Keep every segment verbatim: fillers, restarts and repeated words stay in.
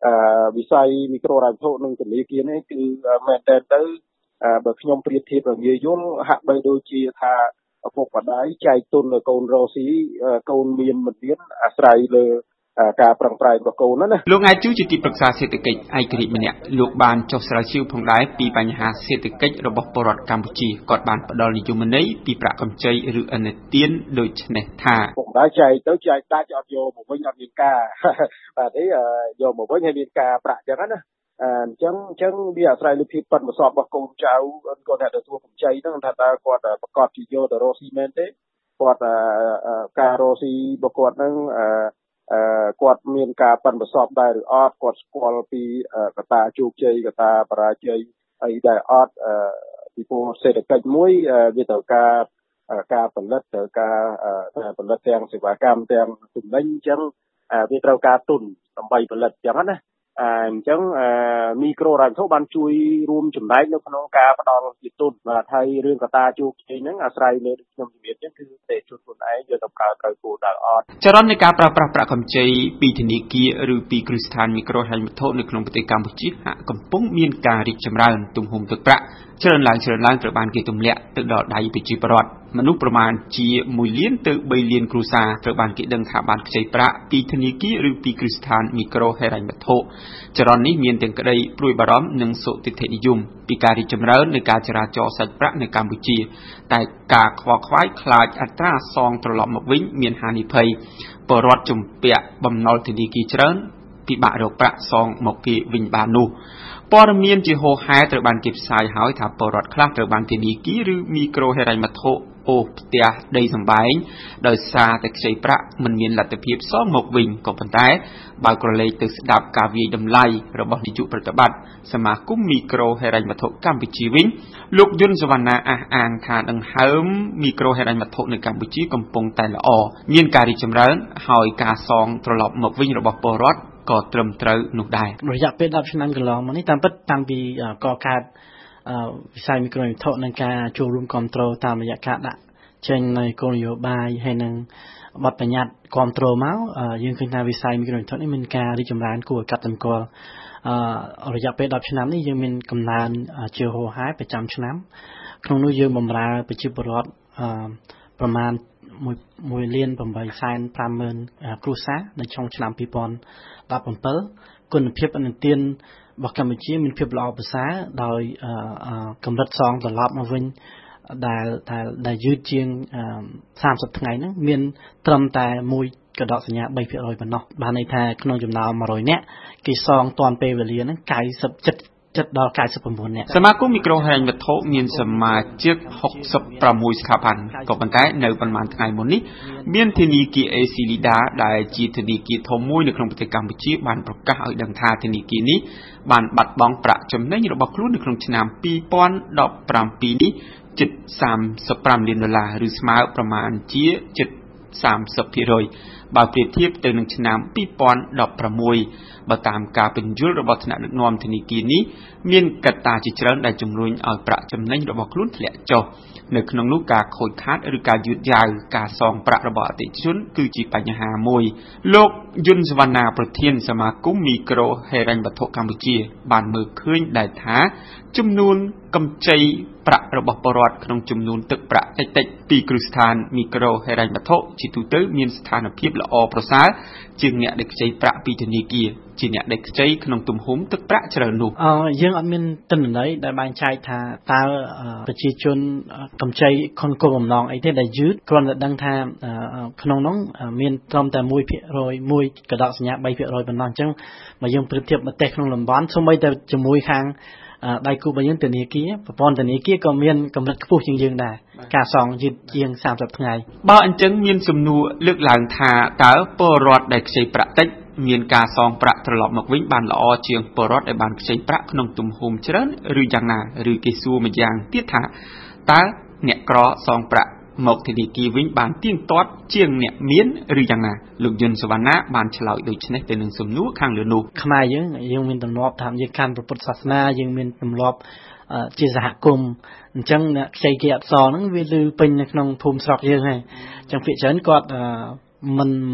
វិស័យមីក្រូហិរញ្ញវត្ថុនិងធនាគារនេះគឺមែនតើទៅបើខ្ញុំប្រៀបធៀបរងាយល់ហាក់បីដូចជាថាឪពុកម្ដាយចែកទុនឲ្យកូនរកស៊ីកូនមានមិនមានអាស្រ័យលើការប្រឹងប្រែងរបស់កូនណាលោកឯកជួជាទីប្រឹក្សាសេដ្ឋកិច្ចឯករាជ្យម្នាក់លោកបានចុះស្រាវជ្រាវផងដែរពីបញ្ហាសេដ្ឋកិច្ចរបស់ពលរដ្ឋកម្ពុជាគាត់បានផ្ដល់និយមន័យពីប្រាក់កម្ចីឬឥណទានដូចនេះថាឪពុកម្ដាយចែកទៅចែកដាច់អត់យកមកវិញអត់មានការបាទនេះយកមកវិញឲ្យមានការប្រាក់ចឹងណាអញ្ចឹងអញ្ចឹងវាអាស្រ័យលើភាពប៉ិនប្រសប់របស់កូនចៅគាត់ថាទទួលកម្ចីហ្នឹងថាតើគាត់ប្រកាសជាយកទៅរកស៊ីមែនទេគាត់ការរកស៊ីរបស់គាត់ហ្នឹងគាត់មានការប៉ិនប្រសប់ដែរឬអត់គាត់ស្គាល់ពីកត្តាជោគជ័យកត្តាបរាជ័យអីដែរអត់ពីព្រោះសេដ្ឋកិច្ចមួយវាត្រូវការការផលិតត្រូវការផលិតទាំងសេវាកម្មទាំងទំនិញអញ្ចឹងវាត្រូវការទុនដើម្បីផលិតអញ្ចឹងណាអញ្ចឹងមីក្រូហិរញ្ញវត្ថុបានជួយរួមចំណែកនៅក្នុងការផ្ដល់ជាទុនបាទហើយរឿងកត្តាជោគជ័យហ្នឹងអាស្រ័យលើខ្ញុំជំរាបចឹងគឺតែជួយខ្លួនឯងយកទៅប្រើត្រូវគោលដៅអត់ចរន្តនៃការប្រើប្រាស់ប្រាក់កម្ចីពីធនាគារឬពីគ្រឹះស្ថានមីក្រូហិរញ្ញវត្ថុនៅក្នុងប្រទេសកម្ពុជាហាក់កំពុងមានការរីកចម្រើនទំហំទឹកប្រាក់ច្រើនឡើងច្រើនឡើងត្រូវបានគេទម្លាក់ទៅដល់ដៃប្រជាពលរដ្ឋមនុស្សប្រមាណជាមួយលានទៅបីលានគ្រួសារត្រូវបានគេដឹងថាបានខ្ចីប្រាក់ពីធនាគារឬពីគ្រឹះស្ថានមីក្រូហិរញ្ញវត្ថុចរន្តនេះមានទាំងក្តីព្រួយបារម្ភនិងសុទិដ្ឋិនិយមពីការរីកចម្រើននៃការចរាចរណ៍សាច់ប្រាក់នៅកម្ពុជាតែការខ្វល់ខ្វាយខ្លាចអត្រាសងត្រឡប់មកវិញមានហានិភ័យពលរដ្ឋជំពាក់បំណុលធនាគារច្រើនពិបាករកប្រាក់សងមកគេវិញបាននោះព័ត៌មានជាហូរហែត្រូវបានគេផ្សាយហើយថាពលរដ្ឋខ្លះត្រូវបានធនាគារឬមីក្រូហិរញ្ញវត្ថុអូសផ្ទះដីសម្បែងដោយសារតែខ្ចីប្រាក់មិនមានលទ្ធភាពសងមកវិញក៏ប៉ុន្តែបើក្រឡេកទៅស្ដាប់ការវាយតម្លៃរបស់នាយកប្រតិបត្តិសមាគមមីក្រូហិរញ្ញវត្ថុកម្ពុជាវិញលោកយុនសវណ្ណាអះអាងថាដង្ហើមមីក្រូហិរញ្ញវត្ថុនៅកម្ពុជាកំពុងតែល្អមានការរីកចម្រើនហើយការសងត្រឡប់មកវិញរបស់ពលរដ្ឋក៏ត្រឹមត្រូវនោះដែររយៈពេលដប់ឆ្នាំកន្លងមកនេះតាមពិតតាំងពីកកើតវិស័យមីក្រូហិរញ្ញវត្ថុនិងការចូលរួមគ្រប់គ្រងតាមរយៈការដាក់ចេញនៅគោលនយោបាយហើយនឹងបទបញ្ញត្តិគ្រប់គ្រងមកយើងឃើញថាវិស័យមីក្រូហិរញ្ញវត្ថុនេះមានការរីកចម្រើនគួរឲ្យកត់សម្គាល់រយៈពេលដប់ឆ្នាំនេះយើងមានកំណើនជាហូរហែប្រចាំឆ្នាំក្នុងនោះយើងបម្រើប្រជាពលរដ្ឋប្រមាណមួយលានប្រាំបីសែនប្រាំម៉ឺនគ្រួសារនៅក្នុងឆ្នាំពីរពាន់ដប់ប្រាំbảyគុណភាពឥណទានរបស់កម្ពុជាមានភាពល្អប្រសើរដោយកម្រិតសងត្រឡប់មកវិញដែលដែលដែលយឺតជាងសាមសិបថ្ងៃហ្នឹងមានត្រឹមតែមួយកដកសញ្ញាបីភាគរយប៉ុណ្ណោះបានន័យថាក្នុងចំណោមមួយរយនាក់គេសងតាន់ពេលវេលាហ្នឹងកៅសិបចិត្តចិត្តដល់កៅសិប៩នាក់សមាគមមីក្រូហិរញ្ញវត្ថុមានសមាជិកហុកសិបប្រាំមួយស្ថាប័នក៏ប៉ុន្តែនៅប៉ុន្មានថ្ងៃមុននេះមានធនាគារ អេ ស៊ី Lida ដែលជាធនាគារធំមួយនៅក្នុងប្រទេសកម្ពុជាបានប្រកាសឲ្យដឹងថាធនាគារនេះបានបាត់បង់ប្រាក់ចំណេញរបស់ខ្លួននៅក្នុងឆ្នាំពីរពាន់ដប់ប្រាំពីរនេះជិតសាមសិបប្រាំលានដុល្លារឬស្មើប្រមាណជាជិតសាមសិបភាគរយបើប្រៀបធៀបទៅនឹងឆ្នាំពីរពាន់ដប់ប្រាំមួយបើតាមការពន្យល់របស់ថ្នាក់ដឹកនាំធនាគារនេះមានកត្តាជាច្រើនដែលជំរុញឲ្យប្រាក់ចំណេញរបស់ខ្លួនធ្លាក់ចុះនៅក្នុងនោះការខូចខាតឬការយឺតយ៉ាវការសងប្រាក់របស់អតិថិជនគឺជាបញ្ហាមួយលោកយុនសវណ្ណាប្រធានសមាគមមីក្រូហិរញ្ញវត្ថុកម្ពុជាបានមើលឃើញដែរថាចំនួនកម្ចីប្រាក់របស់ពលរដ្ឋក្នុងចំនួនទឹកប្រាក់តិចតិចពីគ្រឹះស្ថានមីក្រូហិរញ្ញវត្ថុជាទូទៅមានស្ថានភាពល្អប្រសើរជាងអ្នកដែលខ្ចីប្រាក់ពីធនាគារជាអ្នកដែលខ្ចីក្នុងទំហំទឹកប្រាក់ច្រើននោះអឺយើងអត់មានទិន្នន័យដែលបែងចែកថាតើប្រជាជនកម្ចីខុនគោលបំណងអីទេដែលយឺតគ្រាន់តែដឹងថាក្នុងនោះមានត្រឹមតែមួយភាគរយមួយកដកសញ្ញាបីភាគរយប៉ុណ្ណោះអញ្ចឹងបើយើងប្រៀបធៀបប្រទេសក្នុងតំបន់សូម្បីតែជាមួយខាងដៃគូរបស់យើងធនាគារប្រព័ន្ធធនាគារក៏មានកម្រិតខ្ពស់ជាងយើងដែរការសងយឺតជាងសាមសិបថ្ងៃបើអញ្ចឹងមានសំណួរលើកឡើងថាតើពលរដ្ឋដែលខ្ចីប្រាក់តិចមានការសងប្រាក់ត្រឡប់មកវិញបានល្អជាងពលរដ្ឋដែលបានខ្ចីប្រាក់ក្នុងទំហំច្រើនឬយ៉ាងណាឬគេសួរម្យ៉ាងទៀតថាតើអ្នកក្រសងប្រាក់មកធនាគារវិញបានទៀងទាត់ជាងអ្នកមានឬយ៉ាងណាលោកយុនសវណ្ណាបានឆ្លើយដូចនេះទៅនឹងសំណួរខាងលើនោះខ្មែរយើងយើងមានទម្លាប់ថាយើងកាន់ព្រះពុទ្ធសាសនាយើងមានទម្លាប់ជាសហគមន៍អញ្ចឹងអ្នកខ្ចីគេអត់សងហ្នឹងវាលឺពេញនៅក្នុងភូមិស្រុកយើងហើយអញ្ចឹងភាគច្រើនគាត់មិន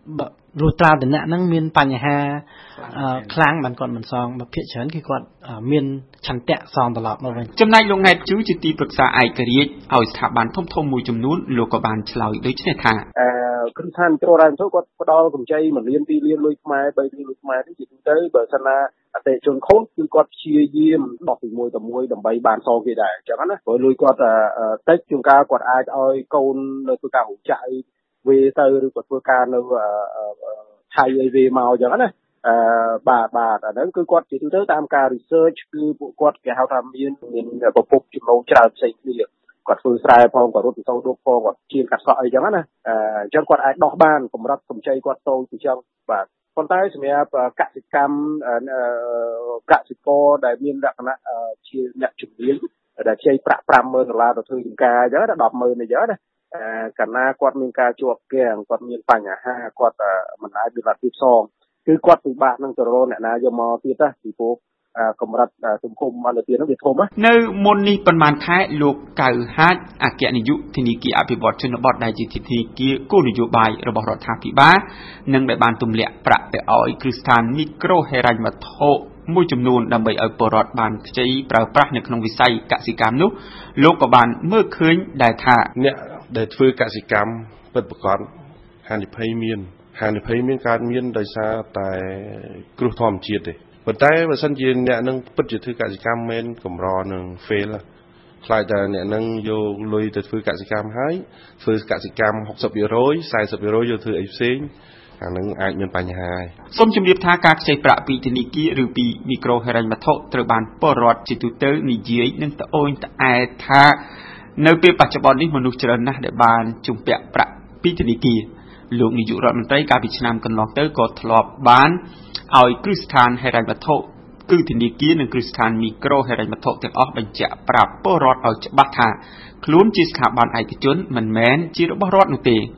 รูตราแต่เนี่ยนั่งมีนปัญหาครั้งมันก่อนมันซองแบบเพี้ยเฉินคือก่อนมีนชันแตะซองตลอดมาเลยจำนายลงในจูจิตีปรึกษาไอกรีดเอาสถาบันทมทมมวยจำนวนโลกบาลเฉลยโดยเฉพาะทางขึ้นท่านโจรันทุกคนก็ดอผมใจเหมือนเรียนปีเรียนลุยมาไปเรียนลุยมาที่จิตใจเบอร์ชนะแต่จนเขาคือกอดเชียร์เยี่ยมดอกปีมวยแต่มวยแต่ใบบานซองกี่ได้จากนั้นนะพอลุยกอดเต็กจุงกากอดไอเอาโกนเลยตัวกาหัวใจเวเตอร์หรือกอดตัวกาเลยไทยไอเวมาจากนั้นนะบาทบาทอันนั้นคือกอดจิตใจตามการรีเสิร์ชคือกอดแกเขาทำยืนเงินประปุกจุดลงจราจรนี่กอดฟื้นสายพองกอดรถโซ่ดูพองกอดเชียร์กัดสอยอย่างนั้นนะจังกอดไอ้ดอกบ้านผมรับผมใจกอดโตอยู่จังแบบคนใต้สมัยกสิกรรมกสิกรได้มีลักษณะเชียร์เนี่ยจุดเลี้ยงได้เชียร์ประปรามเมืองลาวตัวถึงกาเยอะนะดอกมือเนี่ยเยอะนะกันหน้ากอดมีกาจวบแกงกอดมีปัญหาห้ากอดมันหลายเป็นระดับที่สองคือกอดปีบาทนั่งตัวโรเนี่ยนะยมอที่ตั้งสี่ปุ๊บกรมรัฐสมคมมาเลเซียนักวิทย์โทมะในมณฑลประมาณท้ายโลกเก่าฮัดอาเกียนิยุทินิกีอภิบาลชนบทได้จิตทินิกีกู้นโยบายระบบรัฐาภิบาลนั่งในบ้านตุ่มเละประไปเอาคริสตานมิโครเฮรันมาโตมุ่งจำนวนดำไปเอาปรอดบานใจปราบปราในขนมวิสัยกสิกรรมนุโลกบาลเมื่อคืนได้ท่าเนี่ยได้ฟื้นกสิกรรมเปิดประกอบหานิพายเมียนหานิพายเมียนการเมียนโดยซาแต่กรุทอมเจียดเลยปัจจัยว่าสัญญาณเนี่ยนั่งปัจจุบันการกิจกรรมเมนกลุ่มรอหนึ่งเฟลละคลายแต่เนี่ยนั่งโยลุยแต่ฟื้นการกิจกรรมให้ฟื้นการกิจกรรมหกสิบยูโรใส่สิบยูโรโยถือไอ้เซ็งอันนั้นอาจมีปัญหาส้มจุ่มเรียบทางการใช้ประปีธนิกีหรือปีมิโครเฮรันมาโตตระบานปอรอดจิตุเตอร์นิเยียนั่งตะโอนตะไอท่าในปีปัจจุบันนี้มนุษย์เจริญนะเดบานจุ่มเปะประปีธนิกีลูกนิยุรัฐมนตรีการพิจารณากันลองเตอร์กอทลอบบานเอาคริสตานเฮรันมาโตคือทินิกีนึงคริสตานมิโครเฮรันมาโตแต่ออกบัญจะปรับปอรอดเอาจะบัตรคลุ้นจีสขาบานไอติจุนมันแม้นจีรบรอดนุเต